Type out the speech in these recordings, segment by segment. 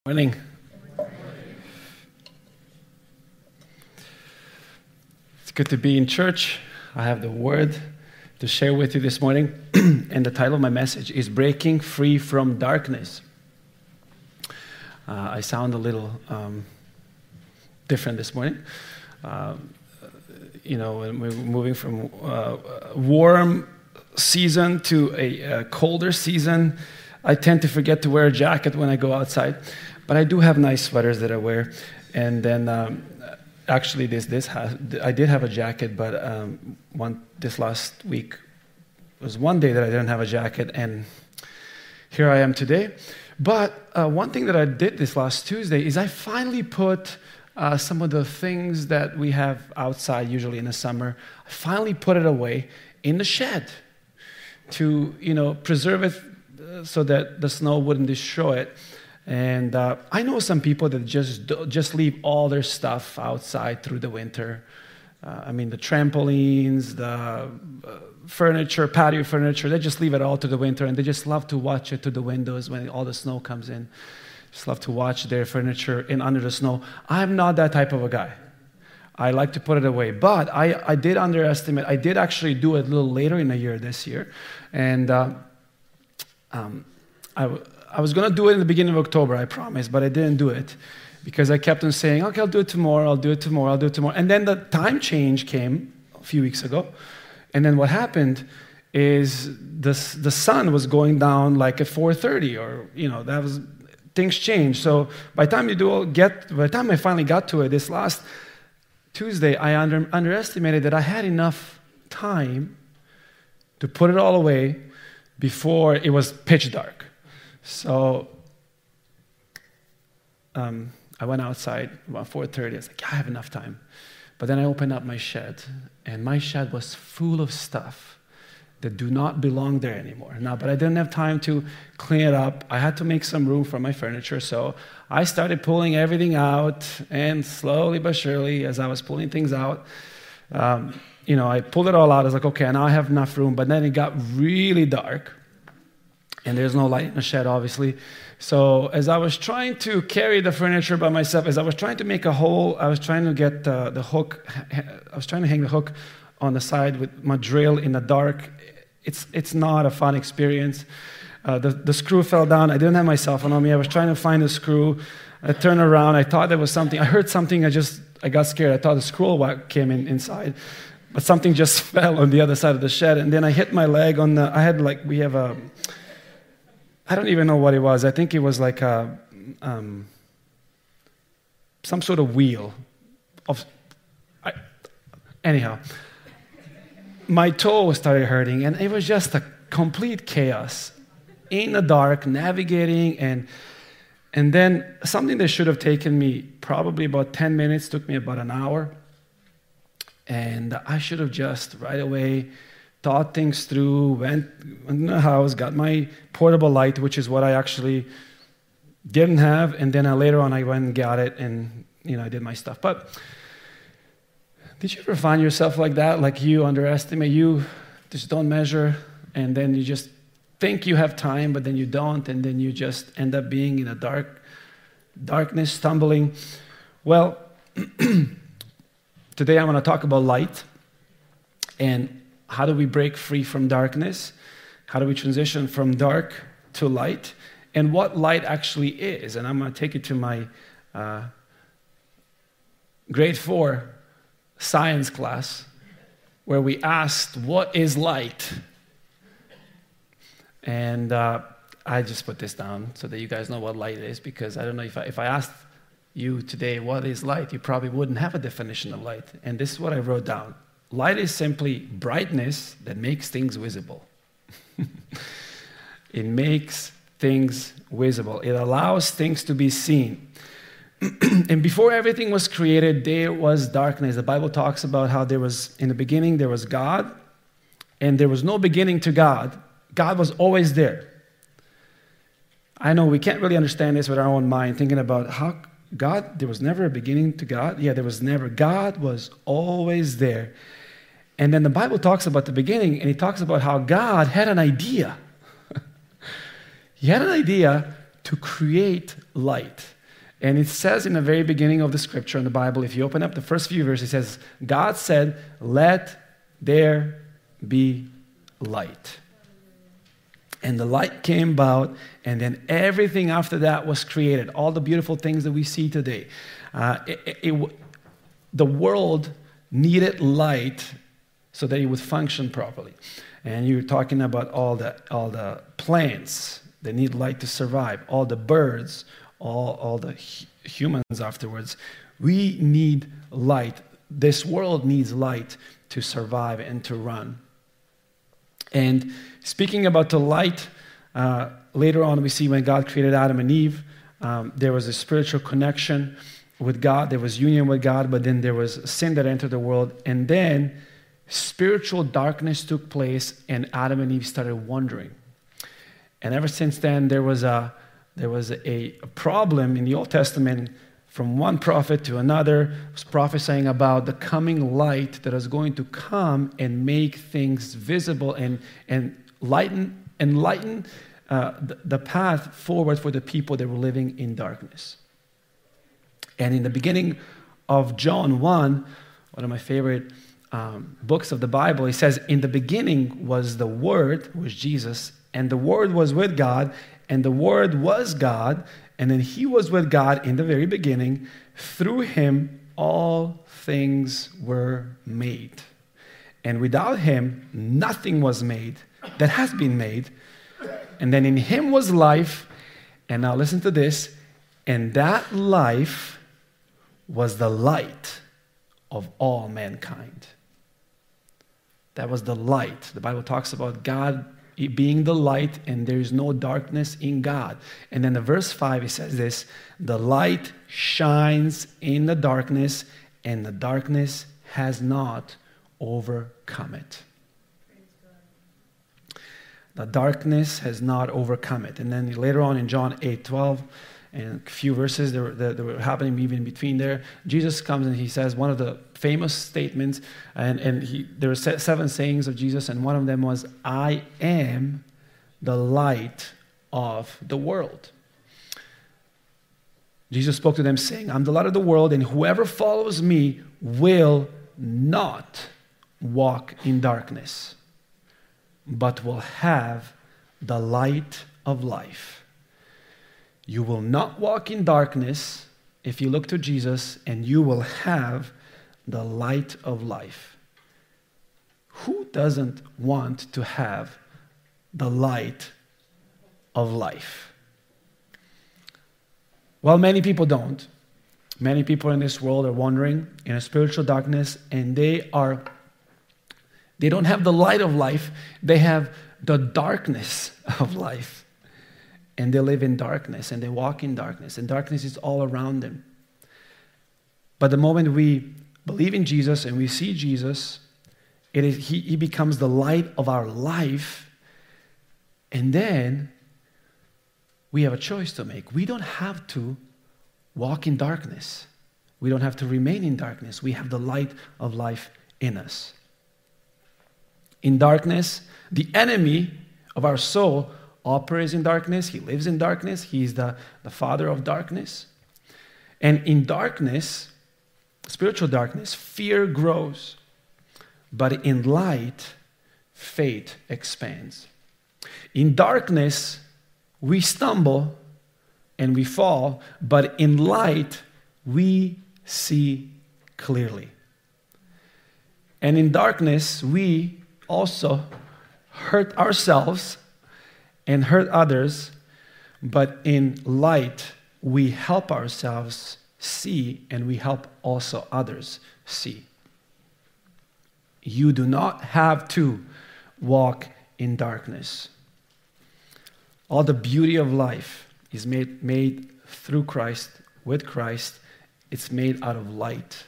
Morning. It's good to be in church. I have the word to share with you this morning, and the title of my message is Breaking Free from Darkness. I sound a little different this morning. When we're moving from a warm season to a colder season, I tend to forget to wear a jacket when I go outside. But I do have nice sweaters that I wear, and then actually I did have a jacket, but this last week was one day that I didn't have a jacket, and here I am today. But one thing that I did this last Tuesday is I finally put some of the things that we have outside, usually in the summer, I finally put it away in the shed to preserve it so that the snow wouldn't destroy it. And I know some people that just leave all their stuff outside through the winter. The trampolines, the furniture, patio furniture, they just leave it all through the winter, and they just love to watch it through the windows when all the snow comes in. Just love to watch their furniture in under the snow. I'm not that type of a guy. I like to put it away. But I did underestimate. I did actually do it a little later in the year this year. And I was going to do it in the beginning of October, I promised, but I didn't do it because I kept on saying, okay, I'll do it tomorrow. And then the time change came a few weeks ago. And then what happened is the sun was going down like at 4:30 things changed. So by the time I finally got to it this last Tuesday, I underestimated that I had enough time to put it all away before it was pitch dark. So I went outside about 4:30. I was like, I have enough time. But then I opened up my shed, and my shed was full of stuff that do not belong there anymore. But I didn't have time to clean it up. I had to make some room for my furniture, so I started pulling everything out, and slowly but surely, as I was pulling things out, I pulled it all out. I was like, okay, now I have enough room. But then it got really dark, and there's no light in the shed, obviously. So as I was trying to carry the furniture by myself, as I was trying to make a hole, I was trying to get the hook. I was trying to hang the hook on the side with my drill in the dark. It's not a fun experience. The screw fell down. I didn't have my cell phone on me. I was trying to find the screw. I turned around. I thought there was something. I heard something. I got scared. I thought the squirrel came inside. But something just fell on the other side of the shed. And then I hit my leg on I don't even know what it was. I think it was like some sort of wheel. Anyhow, my toe started hurting, and it was just a complete chaos in the dark, navigating, and then something that should have taken me probably about 10 minutes took me about an hour. And I should have just right away thought things through, went in the house, got my portable light, which is what I actually didn't have, and then later on I went and got it, and I did my stuff. But did you ever find yourself like that? Like you underestimate, you just don't measure, and then you just think you have time, but then you don't, and then you just end up being in a darkness, stumbling. Well, today I want to talk about light, and how do we break free from darkness? How do we transition from dark to light? And what light actually is. And I'm going to take you to my grade 4 science class, where we asked, what is light? And I just put this down so that you guys know what light is, because I don't know if I asked you today what is light, you probably wouldn't have a definition of light. And this is what I wrote down. Light is simply brightness that makes things visible. It makes things visible. It allows things to be seen. And before everything was created, there was darkness. The Bible talks about how in the beginning there was God, and there was no beginning to God. God was always there. I know we can't really understand this with our own mind, thinking about how God, there was never a beginning to God. Yeah, there was never. God was always there. And then the Bible talks about the beginning, and he talks about how God had an idea. He had an idea to create light. And it says in the very beginning of the scripture in the Bible, if you open up the first few verses, it says, God said, let there be light. And the light came about, and then everything after that was created. All the beautiful things that we see today. The world needed light so that it would function properly. And you're talking about all the plants that need light to survive, all the birds, all the humans afterwards. We need light. This world needs light to survive and to run. And speaking about the light, later on we see when God created Adam and Eve, there was a spiritual connection with God. There was union with God, but then there was sin that entered the world. And then spiritual darkness took place, and Adam and Eve started wandering. And ever since then, there was a problem in the Old Testament. From one prophet to another, was prophesying about the coming light that is going to come and make things visible and enlighten the path forward for the people that were living in darkness. And in the beginning of John 1 of my favorite books of the Bible, it says, in the beginning was the Word, was Jesus, and the Word was with God, and the Word was God, and then He was with God in the very beginning. Through Him, all things were made. And without Him, nothing was made that has been made. And then in Him was life. And now listen to this. And that life was the light of all mankind. That was the light. The Bible talks about God being the light, and there is no darkness in God. And then in verse 5, it says this, the light shines in the darkness, and the darkness has not overcome it. The darkness has not overcome it. And then later on in John 8:12, and a few verses that were happening even between there, Jesus comes and He says one of the famous statements, and there were 7 sayings of Jesus, and one of them was, I am the light of the world. Jesus spoke to them saying, I'm the light of the world, and whoever follows me will not walk in darkness, but will have the light of life. You will not walk in darkness if you look to Jesus, and you will have the light of life. Who doesn't want to have the light of life? Well, many people don't. Many people in this world are wandering in a spiritual darkness, and they don't have the light of life. They have the darkness of life. And they live in darkness, and they walk in darkness, and darkness is all around them. But the moment we believe in Jesus and we see Jesus, He becomes the light of our life, and then we have a choice to make. We don't have to walk in darkness. We don't have to remain in darkness. We have the light of life in us. In darkness, the enemy of our soul operates in darkness. He lives in darkness. He's the father of darkness. And in darkness, spiritual darkness, fear grows. But in light, faith expands. In darkness, we stumble and we fall, but in light, we see clearly. And in darkness, we also hurt ourselves and hurt others, but in light, we help ourselves see, and we help also others see. You do not have to walk in darkness. All the beauty of life is made through Christ, with Christ. It's made out of light.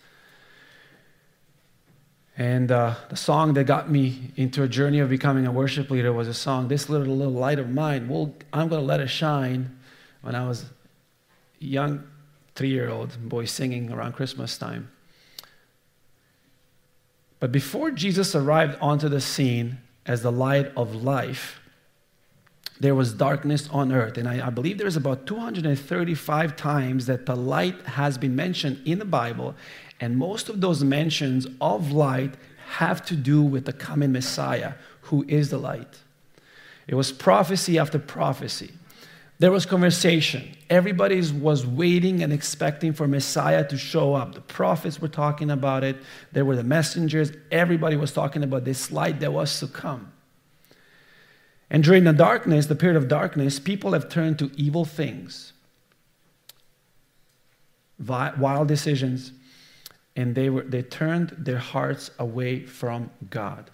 And the song that got me into a journey of becoming a worship leader was a song, This Little Light of Mine, well, I'm going to let it shine, when I was a young 3-year-old boy singing around Christmas time. But before Jesus arrived onto the scene as the light of life, there was darkness on earth. And I believe there's about 235 times that the light has been mentioned in the Bible, and most of those mentions of light have to do with the coming Messiah, who is the light. It was prophecy after prophecy. There was conversation. Everybody was waiting and expecting for Messiah to show up. The prophets were talking about it. There were the messengers. Everybody was talking about this light that was to come. And during the darkness, the period of darkness, people have turned to evil things, wild decisions, and they turned their hearts away from God.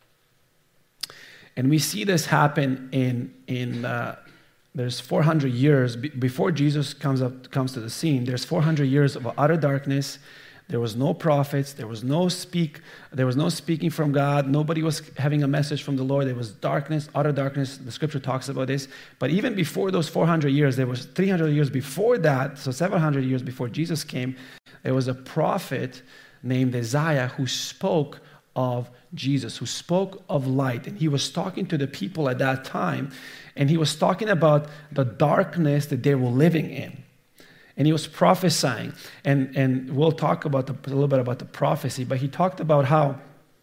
And we see this happen in there's 400 years before Jesus comes to the scene. There's 400 years of utter darkness. There was no prophets. There was no speaking from God. Nobody was having a message from the Lord. There was darkness, utter darkness. The scripture talks about this. But even before those 400 years, there was 300 years before that, so 700 years before Jesus came, there was a prophet named Isaiah who spoke of Jesus, who spoke of light. And he was talking to the people at that time, and he was talking about the darkness that they were living in. And he was prophesying, and we'll talk about a little bit about the prophecy, but he talked about how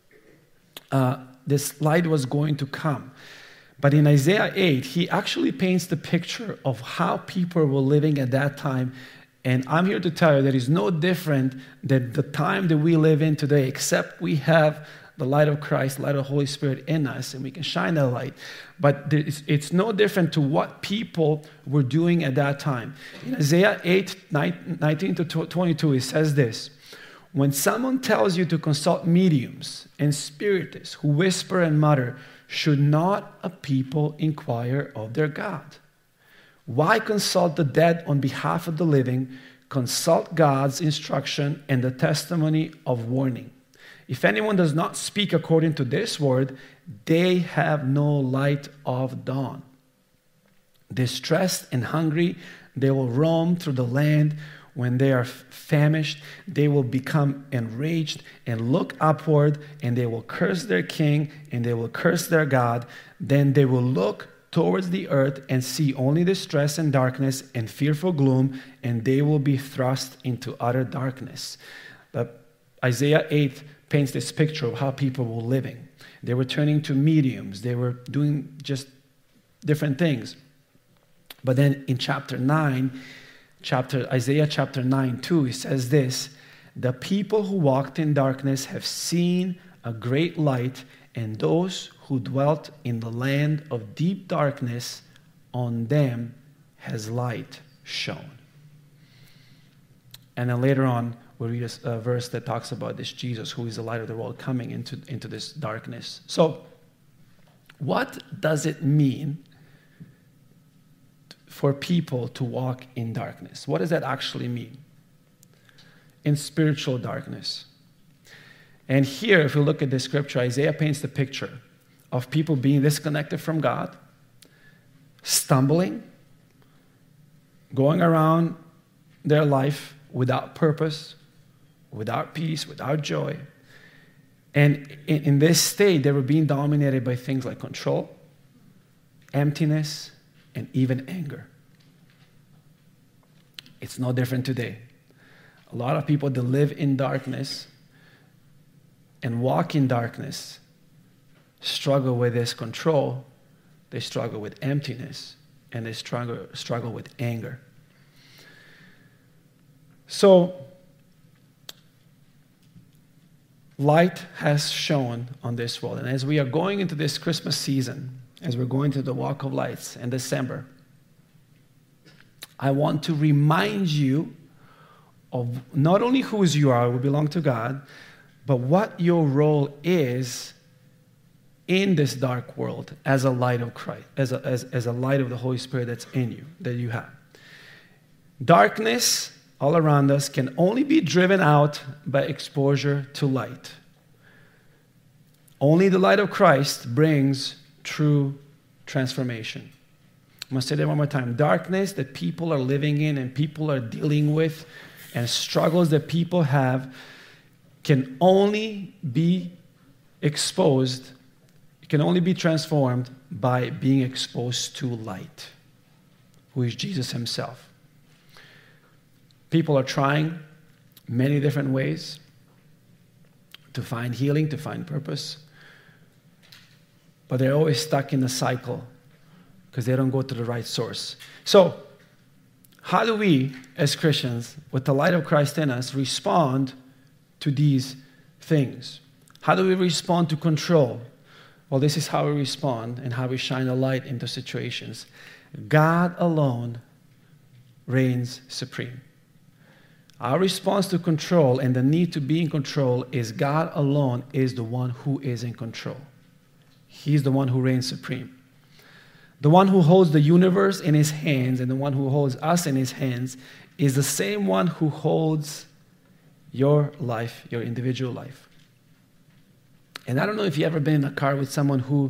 this light was going to come. But in Isaiah 8, he actually paints the picture of how people were living at that time. And I'm here to tell you that it's no different than the time that we live in today, except we have the light of Christ, the light of the Holy Spirit in us, and we can shine that light. But it's no different to what people were doing at that time. In Isaiah 8, 19 to 22, it says this: when someone tells you to consult mediums and spiritists who whisper and mutter, should not a people inquire of their God? Why consult the dead on behalf of the living? Consult God's instruction and the testimony of warning. If anyone does not speak according to this word, they have no light of dawn. Distressed and hungry, they will roam through the land. When they are famished, they will become enraged and look upward, and they will curse their king, and they will curse their God. Then they will look towards the earth and see only distress and darkness and fearful gloom, and they will be thrust into utter darkness. Isaiah 8 paints this picture of how people were living. They were turning to mediums. They were doing just different things. But then in Isaiah chapter 9 too, he says this: the people who walked in darkness have seen a great light, and those who dwelt in the land of deep darkness, on them has light shone. And then later on, we'll read a verse that talks about this Jesus, who is the light of the world, coming into this darkness. So, what does it mean for people to walk in darkness? What does that actually mean? In spiritual darkness. And here, if you look at this scripture, Isaiah paints the picture of people being disconnected from God, stumbling, going around their life without purpose, without peace, without joy. And in this state, they were being dominated by things like control, emptiness, and even anger. It's no different today. A lot of people that live in darkness and walk in darkness struggle with this control, they struggle with emptiness, and they struggle with anger. So, light has shone on this world. And as we are going into this Christmas season, as we're going to the Walk of Lights in December, I want to remind you of not only who you are, we belong to God, but what your role is in this dark world as a light of Christ, as a light of the Holy Spirit that's in you, that you have. Darkness all around us can only be driven out by exposure to light. Only the light of Christ brings true transformation. I'm going to say that one more time. Darkness that people are living in and people are dealing with, and struggles that people have, can only be exposed, It can only be transformed by being exposed to light, who is Jesus himself. People are trying many different ways to find healing, to find purpose, but they're always stuck in a cycle because they don't go to the right source. So, how do we, as Christians, with the light of Christ in us, respond to these things? How do we respond to control? Well, this is how we respond and how we shine a light into situations. God alone reigns supreme. Our response to control and the need to be in control is God alone is the one who is in control. He's the one who reigns supreme. The one who holds the universe in his hands and the one who holds us in his hands is the same one who holds your life, your individual life. And I don't know if you've ever been in a car with someone who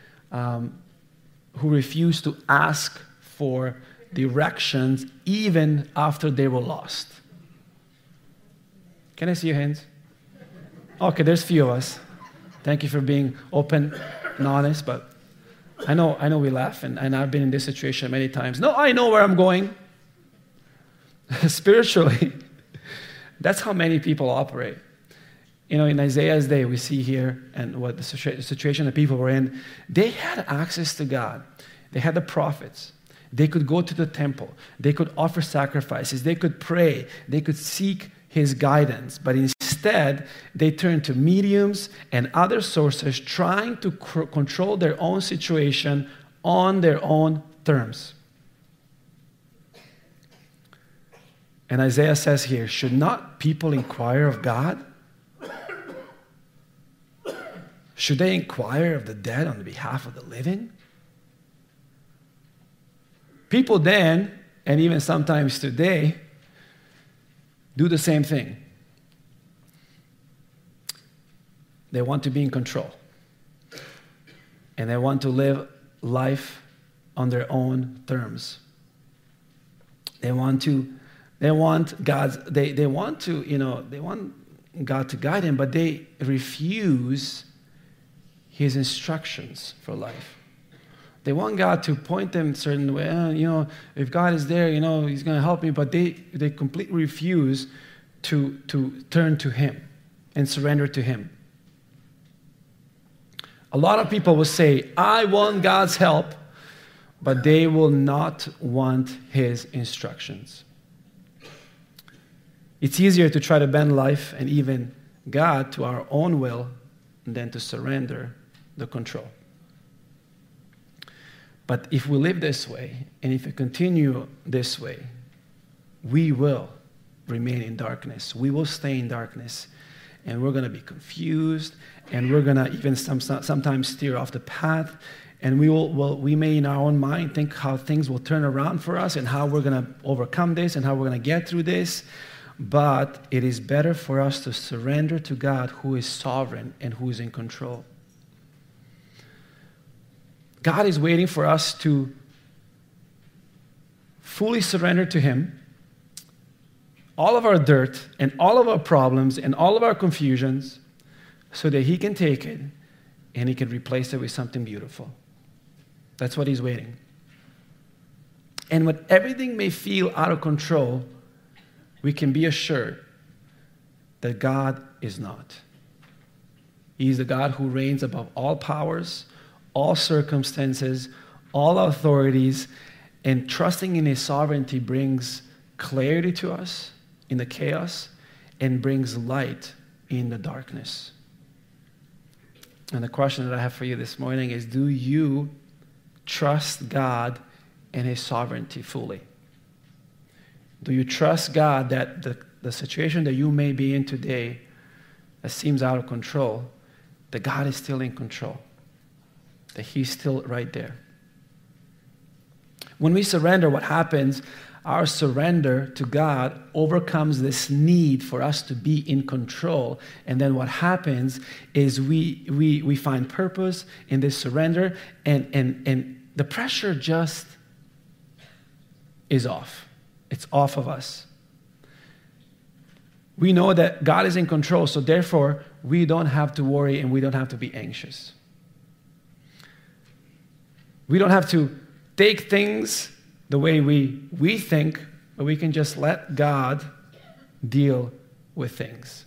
refused to ask for directions even after they were lost. Can I see your hands? Okay, there's a few of us. Thank you for being open and honest, but I know we laugh, and I've been in this situation many times. No, I know where I'm going. Spiritually, that's how many people operate. You know, in Isaiah's day, we see here, and what the situation the people were in, they had access to God. They had the prophets. They could go to the temple. They could offer sacrifices. They could pray. They could seek his guidance. But instead, they turned to mediums and other sources trying to control their own situation on their own terms. And Isaiah says here, should not people inquire of God? Should they inquire of the dead on behalf of the living? People then, and even sometimes today, do the same thing. They want to be in control. And they want to live life on their own terms. They want God to guide them, but they refuse his instructions for life. They want God to point them a certain way. If God is there, he's going to help me. But they completely refuse to turn to him and surrender to him. A lot of people will say, I want God's help, but they will not want his instructions. It's easier to try to bend life and even God to our own will than to surrender the control. But if we live this way, and if we continue this way, we will remain in darkness. We will stay in darkness, and we're going to be confused, and we're going to even sometimes steer off the path, and we may in our own mind think how things will turn around for us and how we're going to overcome this and how we're going to get through this. But it is better for us to surrender to God, who is sovereign and who is in control. God is waiting for us to fully surrender to him all of our dirt and all of our problems and all of our confusions so that he can take it and he can replace it with something beautiful. That's what he's waiting. And when everything may feel out of control, we can be assured that God is not. He's the God who reigns above all powers, all circumstances, all authorities, and trusting in his sovereignty brings clarity to us in the chaos and brings light in the darkness. And the question that I have for you this morning is, do you trust God and his sovereignty fully? Do you trust God that the situation that you may be in today that seems out of control, that God is still in control, that he's still right there? When we surrender, what happens, our surrender to God overcomes this need for us to be in control. And then what happens is we find purpose in this surrender, and the pressure just is off. It's off of us. We know that God is in control, so therefore we don't have to worry and we don't have to be anxious. We don't have to take things the way we think, but we can just let God deal with things.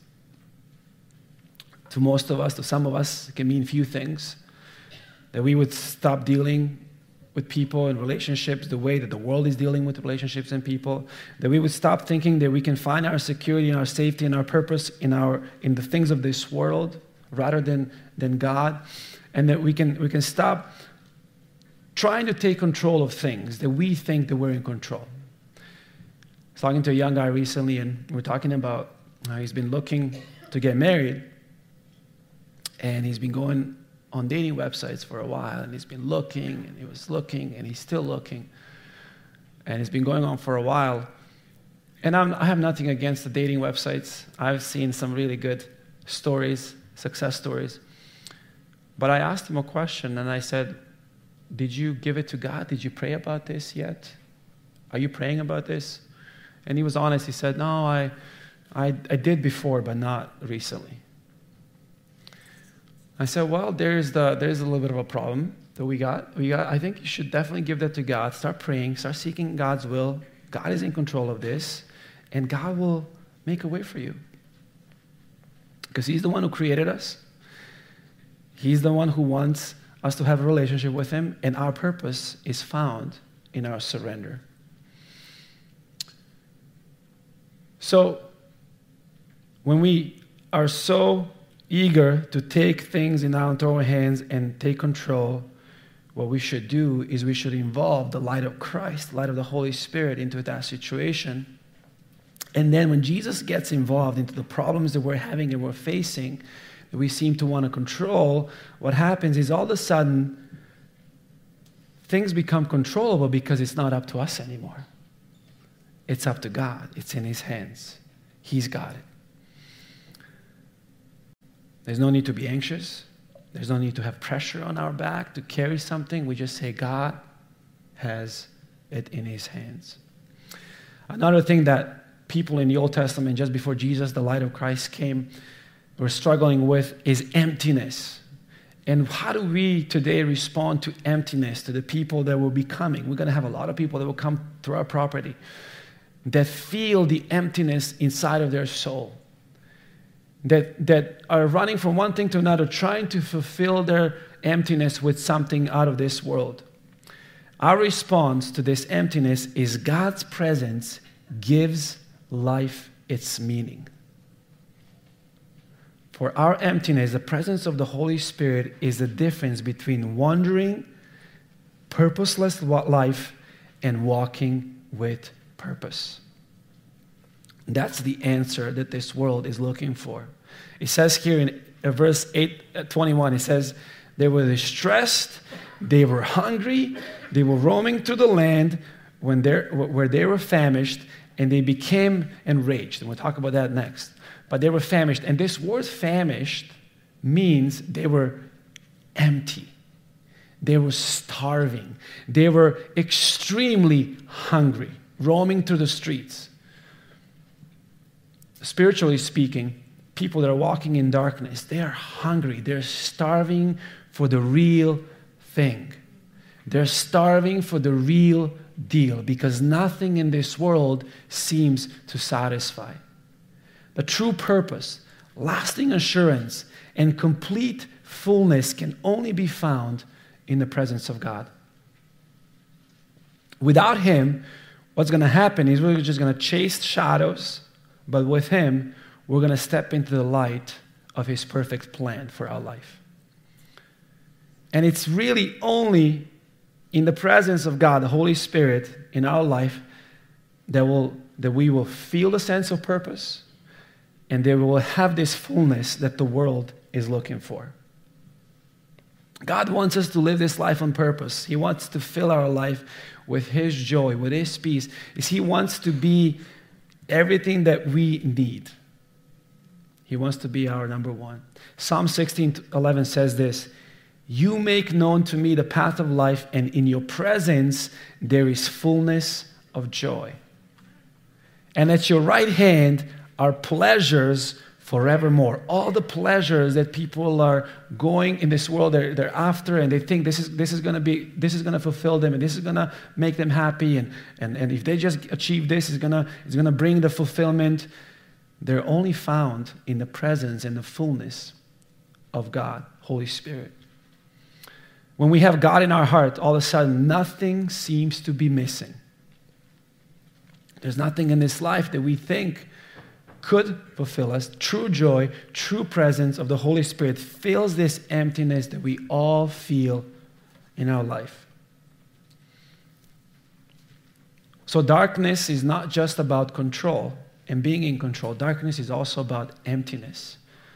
To most of us, to some of us, it can mean few things. That we would stop dealing with people and relationships the way that the world is dealing with relationships and people. That we would stop thinking that we can find our security and our safety and our purpose in the things of this world rather than God. And that we can stop trying to take control of things that we think that we're in control. I was talking to a young guy recently, and we're talking about how he's been looking to get married, and he's been going on dating websites for a while, and he's been looking, and he was looking, and he's still looking, and it's been going on for a while. And I have nothing against the dating websites. I've seen some really good stories, success stories. But I asked him a question, and I said, did you give it to God? Did you pray about this yet? Are you praying about this? And he was honest. He said, no, I did before, but not recently. I said, well, there's a little bit of a problem that we got. I think you should definitely give that to God. Start praying. Start seeking God's will. God is in control of this, and God will make a way for you. Because He's the one who created us. He's the one who wants us to have a relationship with Him, and our purpose is found in our surrender. So, when we are so eager to take things in our own hands and take control, what we should do is we should involve the light of Christ, the light of the Holy Spirit into that situation. And then when Jesus gets involved into the problems that we're having and we're facing, that we seem to want to control, what happens is all of a sudden things become controllable because it's not up to us anymore. It's up to God. It's in His hands. He's got it. There's no need to be anxious. There's no need to have pressure on our back to carry something. We just say, God has it in His hands. Another thing that people in the Old Testament, just before Jesus, the light of Christ came, were struggling with is emptiness. And how do we today respond to emptiness, to the people that will be coming? We're going to have a lot of people that will come through our property that feel the emptiness inside of their soul. That are running from one thing to another, trying to fulfill their emptiness with something out of this world. Our response to this emptiness is God's presence gives life its meaning. For our emptiness, the presence of the Holy Spirit is the difference between wandering, purposeless life and walking with purpose. That's the answer that this world is looking for. It says here in verse 21, it says, they were distressed, they were hungry, they were roaming through the land where they were famished, and they became enraged. And we'll talk about that next. But they were famished. And this word famished means they were empty. They were starving. They were extremely hungry, roaming through the streets. Spiritually speaking, people that are walking in darkness, they are hungry. They're starving for the real thing. They're starving for the real deal because nothing in this world seems to satisfy. The true purpose, lasting assurance, and complete fullness can only be found in the presence of God. Without Him, what's going to happen is we're just going to chase shadows. But with Him, we're going to step into the light of His perfect plan for our life. And it's really only in the presence of God, the Holy Spirit, in our life, that we will feel a sense of purpose, and that we will have this fullness that the world is looking for. God wants us to live this life on purpose. He wants to fill our life with His joy, with His peace. He wants to be everything that we need. He wants to be our number one. Psalm 16:11 says this, you make known to me the path of life, and in your presence there is fullness of joy. And at your right hand are pleasures forevermore. All the pleasures that people are going in this world, they're after, and they think this is going to fulfill them, and this is going to make them happy, and if they just achieve this, it's going to bring the fulfillment. They're only found in the presence and the fullness of God, Holy Spirit. When we have God in our heart, all of a sudden, nothing seems to be missing. There's nothing in this life that we think could fulfill us. True joy, true presence of the Holy Spirit fills this emptiness that we all feel in our life. So darkness is not just about control and being in control. Darkness is also about emptiness.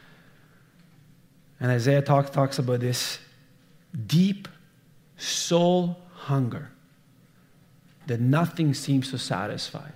And Isaiah talks about this deep soul hunger that nothing seems to satisfy.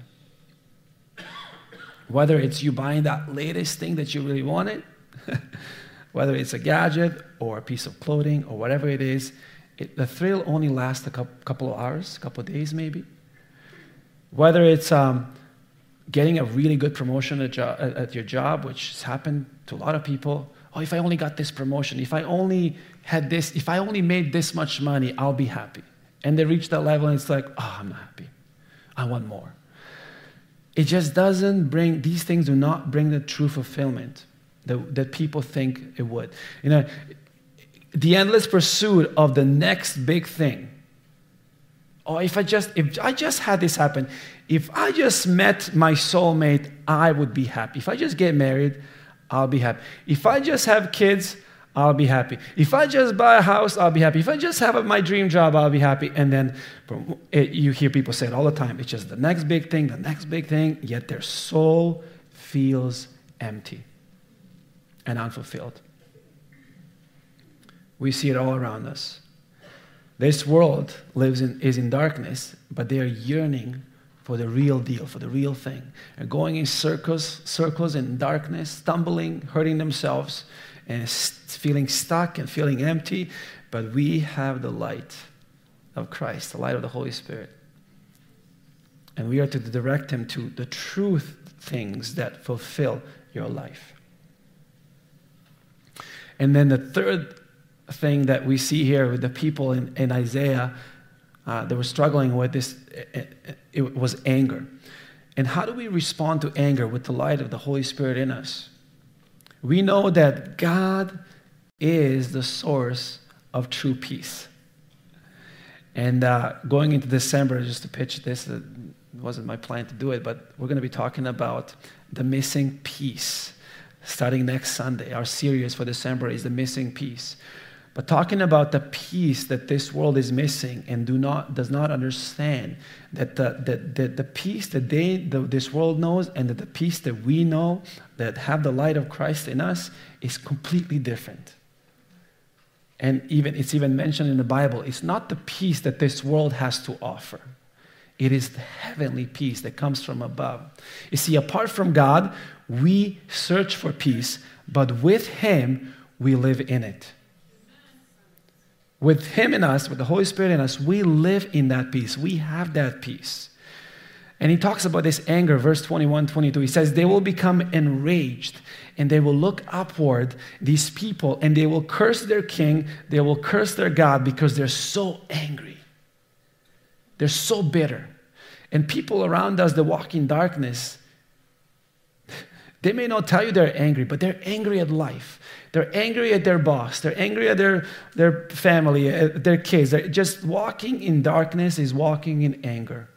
Whether it's you buying that latest thing that you really wanted, whether it's a gadget or a piece of clothing or whatever it is, the thrill only lasts a couple of hours, a couple of days maybe. Whether it's getting a really good promotion at your job, which has happened to a lot of people. Oh, if I only got this promotion, if I only had this, if I only made this much money, I'll be happy. And they reach that level and it's like, oh, I'm not happy. I want more. It just doesn't bring, these things do not bring the true fulfillment that people think it would. You know, the endless pursuit of the next big thing. Oh, if I just had this happen, if I just met my soulmate, I would be happy. If I just get married, I'll be happy. If I just have kids, I'll be happy. If I just buy a house, I'll be happy. If I just have my dream job, I'll be happy. And then you hear people say it all the time. It's just the next big thing, yet their soul feels empty and unfulfilled. We see it all around us. This world is in darkness, but they are yearning for the real deal, for the real thing. They're going in circles in darkness, stumbling, hurting themselves, and feeling stuck and feeling empty, but we have the light of Christ, the light of the Holy Spirit. And we are to direct him to the truth things that fulfill your life. And then the third thing that we see here with the people in Isaiah, they were struggling with this, it was anger. And how do we respond to anger with the light of the Holy Spirit in us? We know that God is the source of true peace. And going into December, just to pitch this, it wasn't my plan to do it, but we're going to be talking about the missing piece. Starting next Sunday, our series for December is the missing piece. But talking about the peace that this world is missing and does not understand, that the peace that this world knows and that the peace that we know that have the light of Christ in us is completely different. And it's even mentioned in the Bible, it's not the peace that this world has to offer. It is the heavenly peace that comes from above. You see, apart from God, we search for peace, but with him, we live in it. With him in us, with the Holy Spirit in us, we live in that peace. We have that peace. And he talks about this anger, verse 21, 22. He says, they will become enraged and they will look upward, these people, and they will curse their king, they will curse their God because they're so angry. They're so bitter. And people around us that walk in darkness, they may not tell you they're angry, but they're angry at life. They're angry at their boss. They're angry at their family, at their kids. They're just walking in darkness is walking in anger.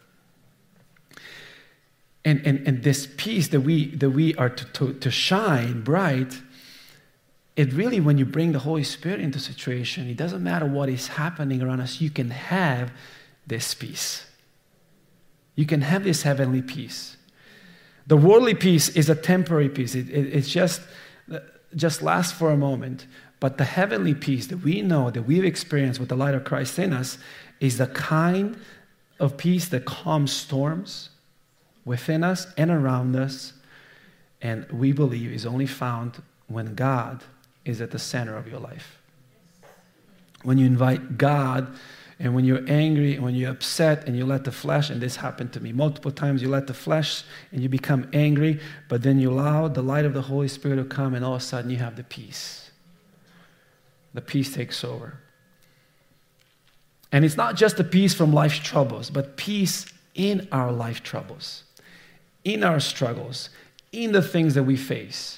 And this peace that we are to shine bright, it really, when you bring the Holy Spirit into a situation, it doesn't matter what is happening around us, you can have this peace. You can have this heavenly peace. The worldly peace is a temporary peace. It's just lasts for a moment. But the heavenly peace that we know, that we've experienced with the light of Christ in us, is the kind of peace that calms storms within us and around us. And we believe is only found when God is at the center of your life. When you invite God And when you're angry, when you're upset and you let the flesh, and this happened to me multiple times, you let the flesh and you become angry, but then you allow the light of the Holy Spirit to come, and all of a sudden you have the peace. The peace takes over. And it's not just the peace from life's troubles, but peace in our life troubles, in our struggles, in the things that we face.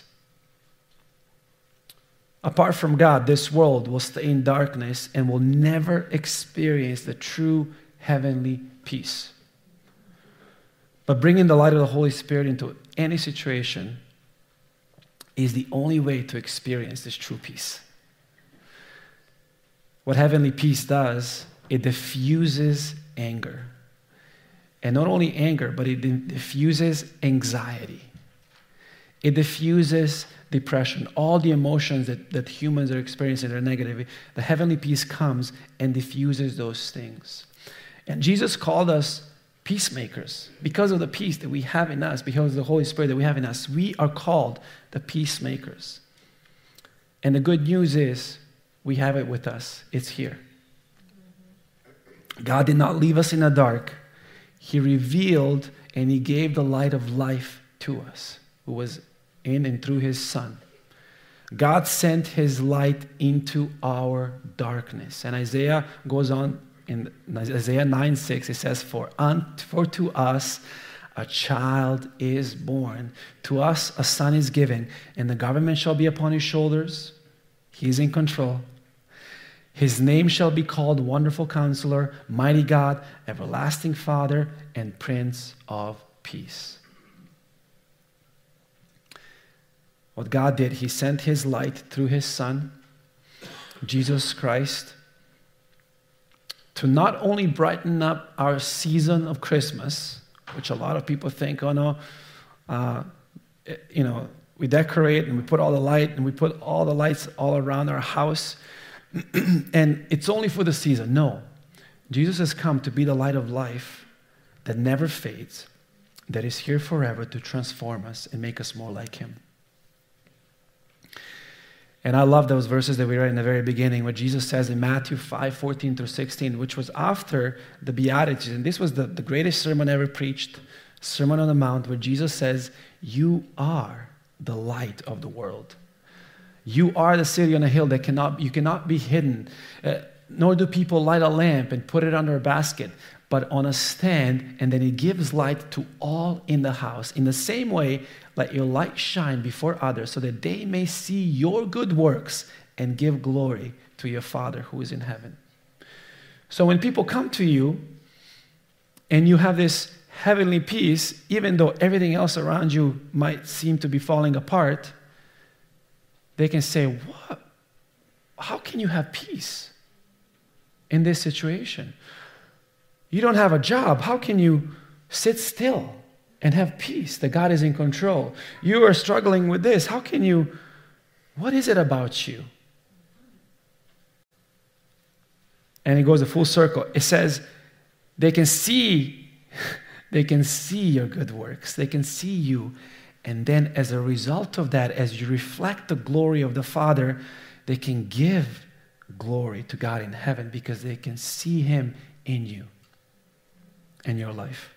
Apart from God, this world will stay in darkness and will never experience the true heavenly peace. But bringing the light of the Holy Spirit into any situation is the only way to experience this true peace. What heavenly peace does, it diffuses anger. And not only anger, but it diffuses anxiety. It diffuses depression, all the emotions that humans are experiencing that are negative. The heavenly peace comes and diffuses those things. And Jesus called us peacemakers because of the peace that we have in us, because of the Holy Spirit that we have in us. We are called the peacemakers. And the good news is we have it with us. It's here. God did not leave us in the dark. He revealed and He gave the light of life to us, who was in and through His Son. God sent His light into our darkness. And Isaiah goes on in Isaiah 9:6, it says, For to us a child is born, to us a son is given, and the government shall be upon His shoulders. He is in control. His name shall be called Wonderful Counselor, Mighty God, Everlasting Father, and Prince of Peace. What God did, He sent His light through His Son, Jesus Christ, to not only brighten up our season of Christmas, which a lot of people think, oh no, we decorate and we put all the light and we put all the lights all around our house, and it's only for the season. No, Jesus has come to be the light of life that never fades, that is here forever to transform us and make us more like Him. And I love those verses that we read in the very beginning, where Jesus says in Matthew 5:14-16, which was after the Beatitudes, and this was the greatest sermon ever preached, Sermon on the Mount, where Jesus says, you are the light of the world. You are the city on a hill that you cannot be hidden, nor do people light a lamp and put it under a basket, but on a stand, and then He gives light to all in the house. In the same way, let your light shine before others so that they may see your good works and give glory to your Father who is in heaven. So when people come to you and you have this heavenly peace, even though everything else around you might seem to be falling apart, they can say, "What? How can you have peace in this situation? You don't have a job. How can you sit still and have peace that God is in control? You are struggling with this. How can you? What is it about you?" And it goes a full circle. It says they can see your good works. They can see you. And then as a result of that, as you reflect the glory of the Father, they can give glory to God in heaven because they can see Him in you and your life.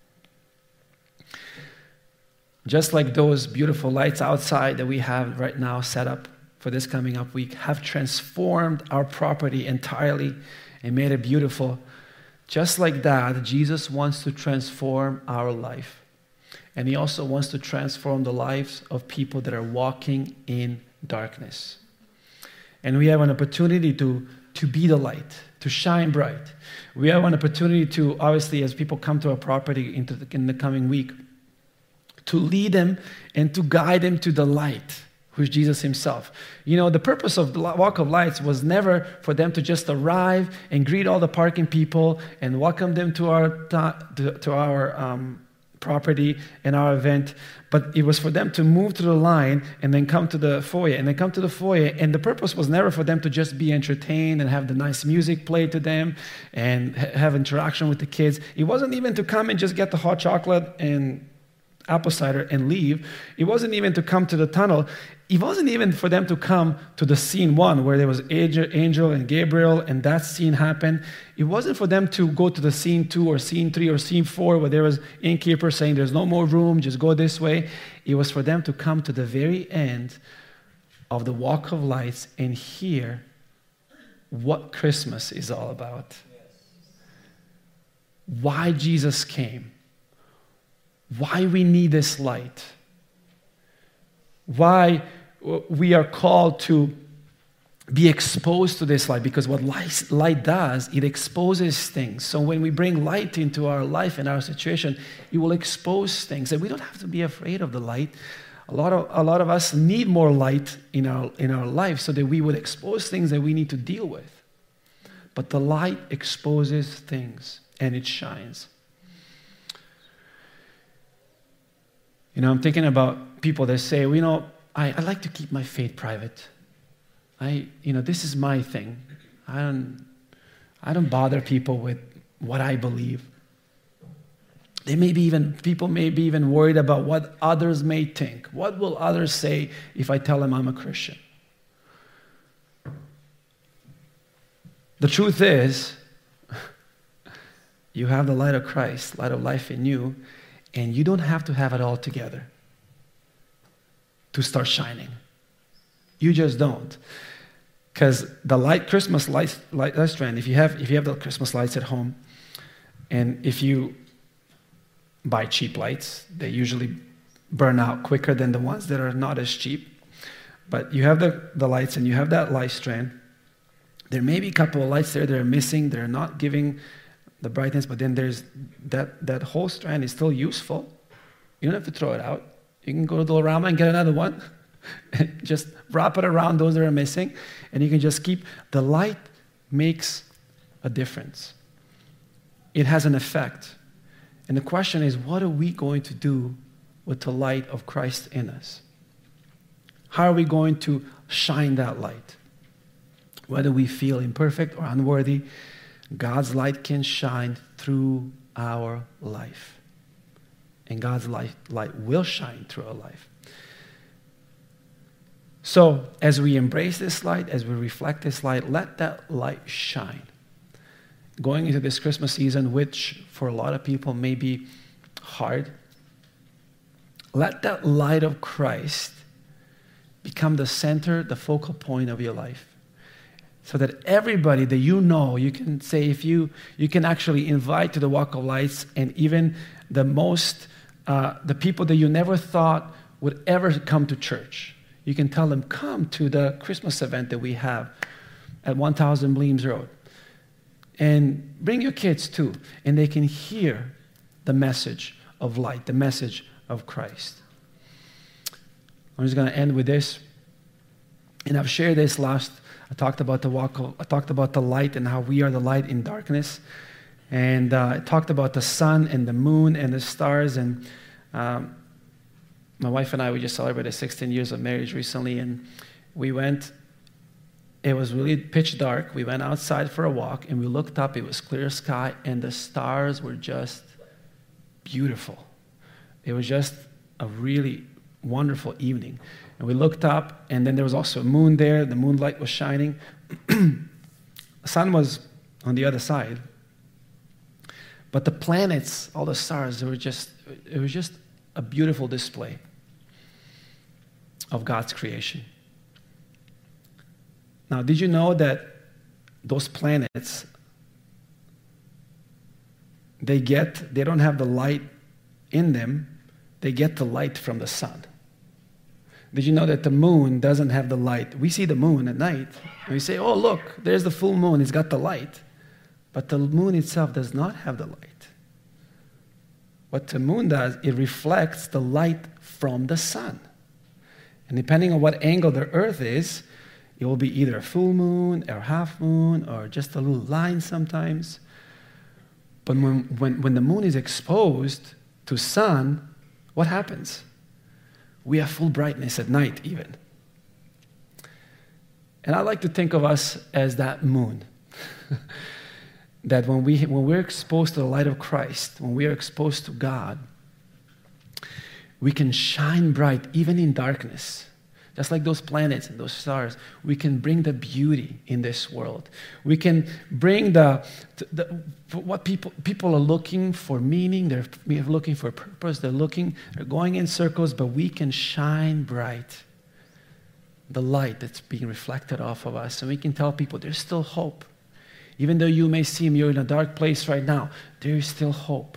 Just like those beautiful lights outside that we have right now set up for this coming up week have transformed our property entirely and made it beautiful. Just like that, Jesus wants to transform our life. And He also wants to transform the lives of people that are walking in darkness. And we have an opportunity to be the light, to shine bright. We have an opportunity to, obviously, as people come to our property in the coming week, to lead them and to guide them to the light, who's Jesus Himself. You know, the purpose of the Walk of Lights was never for them to just arrive and greet all the parking people and welcome them to our property and our event, but it was for them to move through the line and then come to the foyer, and the purpose was never for them to just be entertained and have the nice music played to them and have interaction with the kids. It wasn't even to come and just get the hot chocolate and apple cider and leave. It wasn't even to come to the tunnel. It wasn't even for them to come to the scene 1 where there was angel and Gabriel and that scene happened. It wasn't for them to go to the scene 2 or scene 3 or scene 4 where there was innkeeper saying there's no more room, just go this way. It was for them to come to the very end of the Walk of Lights and hear what Christmas is all about. Why Jesus came. Why we need this light. Why we are called to be exposed to this light. Because what light does, it exposes things. So when we bring light into our life and our situation, it will expose things. And we don't have to be afraid of the light. A lot of us need more light in our life so that we would expose things that we need to deal with. But the light exposes things and it shines. I'm thinking about people that say, I like to keep my faith private. This is my thing. I don't bother people with what I believe. People may be even worried about what others may think. What will others say if I tell them I'm a Christian? The truth is, you have the light of Christ, light of life in you, and you don't have to have it all together to start shining. You just don't. Because the Christmas light strand, if you have the Christmas lights at home, and if you buy cheap lights, they usually burn out quicker than the ones that are not as cheap. But you have the lights and you have that light strand. There may be a couple of lights there that are missing, they're not giving the brightness, but then there's that whole strand is still useful. You don't have to throw it out. You can go to Dollarama and get another one. Just wrap it around those that are missing, and you can just keep. The light makes a difference. It has an effect. And the question is, what are we going to do with the light of Christ in us? How are we going to shine that light? Whether we feel imperfect or unworthy, God's light can shine through our life. And God's light will shine through our life. So, as we embrace this light, as we reflect this light, let that light shine. Going into this Christmas season, which for a lot of people may be hard, let that light of Christ become the center, the focal point of your life. So that everybody that you can say, if you can actually invite to the Walk of Lights, and even the people that you never thought would ever come to church. You can tell them, come to the Christmas event that we have at 1000 Bleems Road. And bring your kids too, and they can hear the message of light, the message of Christ. I'm just going to end with this. And I've shared this I talked about the light and how we are the light in darkness. And I talked about the sun and the moon and the stars. And my wife and I, we just celebrated 16 years of marriage recently. And it was really pitch dark. We went outside for a walk and we looked up. It was clear sky and the stars were just beautiful. It was just a really wonderful evening. And we looked up, and then there was also a moon there. The moonlight was shining. The sun was on the other side. But the planets, all the stars, it was just a beautiful display of God's creation. Now, did you know that those planets, they don't have the light in them, they get the light from the sun. Did you know that the moon doesn't have the light? We see the moon at night, and we say, oh, look, there's the full moon, it's got the light. But the moon itself does not have the light. What the moon does, it reflects the light from the sun. And depending on what angle the earth is, it will be either a full moon or half moon or just a little line sometimes. But when the moon is exposed to sun, what happens? We have full brightness at night even. And I like to think of us as that moon. That when we're exposed to the light of Christ, when we are exposed to God, we can shine bright even in darkness. Just like those planets and those stars, we can bring the beauty in this world. We can bring what people are looking for meaning, they're looking for purpose, they're going in circles, but we can shine bright the light that's being reflected off of us. And we can tell people there's still hope. Even though you may seem you're in a dark place right now, there is still hope.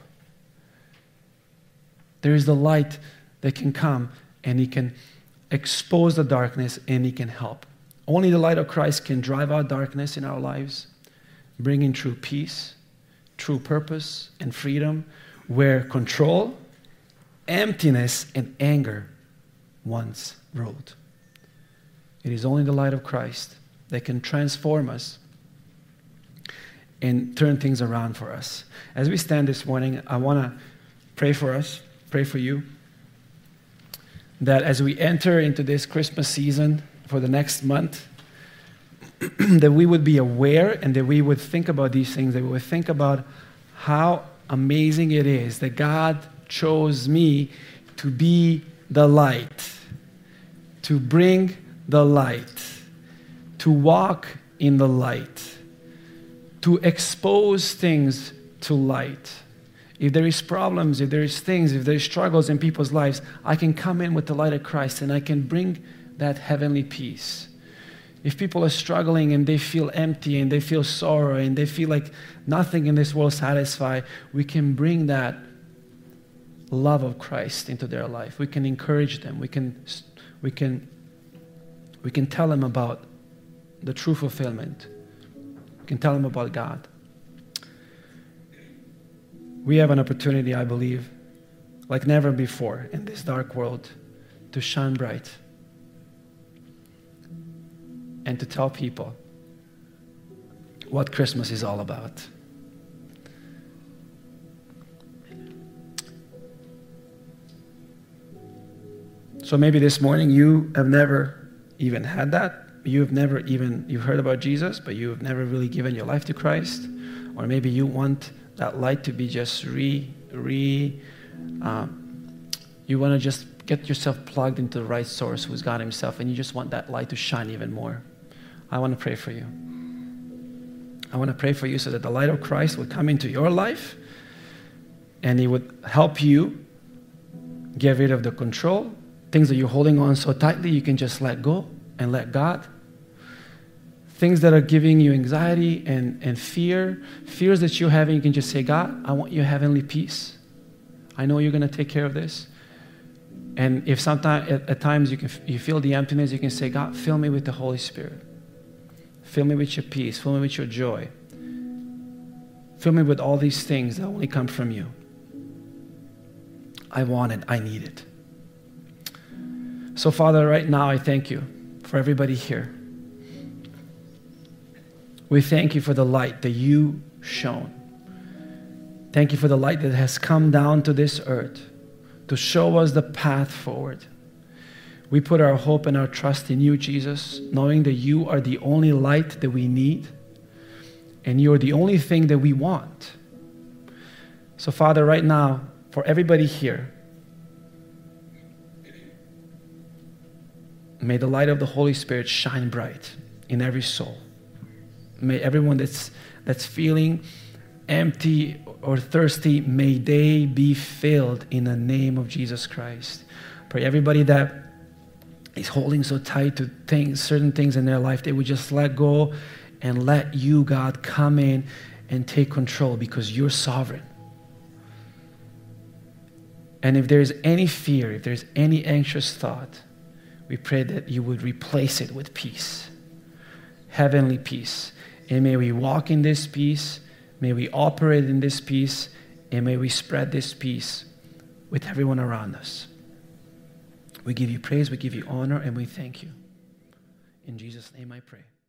There is the light that can come and He can expose the darkness and He can help. Only the light of Christ can drive out darkness in our lives, bringing true peace, true purpose, and freedom, where control, emptiness, and anger once ruled. It is only the light of Christ that can transform us and turn things around for us. As we stand this morning, I want to pray for us, pray for you, that as we enter into this Christmas season for the next month, that we would be aware and that we would think about these things, that we would think about how amazing it is that God chose me to be the light, to bring the light, to walk in the light, to expose things to light. If there is problems, if there is things, if there is struggles in people's lives, I can come in with the light of Christ and I can bring that heavenly peace. If people are struggling and they feel empty and they feel sorrow and they feel like nothing in this world satisfies, we can bring that love of Christ into their life. We can encourage them. We can tell them about the true fulfillment. We can tell them about God. We have an opportunity, I believe, like never before in this dark world, to shine bright and to tell people what Christmas is all about. So maybe this morning you have never even had that. You've heard about Jesus, but you've never really given your life to Christ. Or maybe you want that light to be just you want to just get yourself plugged into the right source, who's God Himself, and you just want that light to shine even more. I want to pray for you. I want to pray for you so that the light of Christ would come into your life and He would help you get rid of the control, things that you're holding on so tightly you can just let go and let God. Things that are giving you anxiety and fears that you're having, you can just say, God, I want your heavenly peace. I know you're going to take care of this. And if sometimes, at times you feel the emptiness, you can say, God, fill me with the Holy Spirit. Fill me with your peace. Fill me with your joy. Fill me with all these things that only come from you. I want it. I need it. So, Father, right now I thank you for everybody here. We thank you for the light that you shone. Thank you for the light that has come down to this earth to show us the path forward. We put our hope and our trust in you, Jesus, knowing that you are the only light that we need and you're the only thing that we want. So, Father, right now, for everybody here, may the light of the Holy Spirit shine bright in every soul. May everyone that's feeling empty or thirsty, may they be filled in the name of Jesus Christ. Pray everybody that is holding so tight to certain things in their life, they would just let go and let you, God, come in and take control because you're sovereign. And if there's any fear, if there's any anxious thought, we pray that you would replace it with peace, heavenly peace. And may we walk in this peace, may we operate in this peace, and may we spread this peace with everyone around us. We give you praise, we give you honor, and we thank you. In Jesus' name I pray.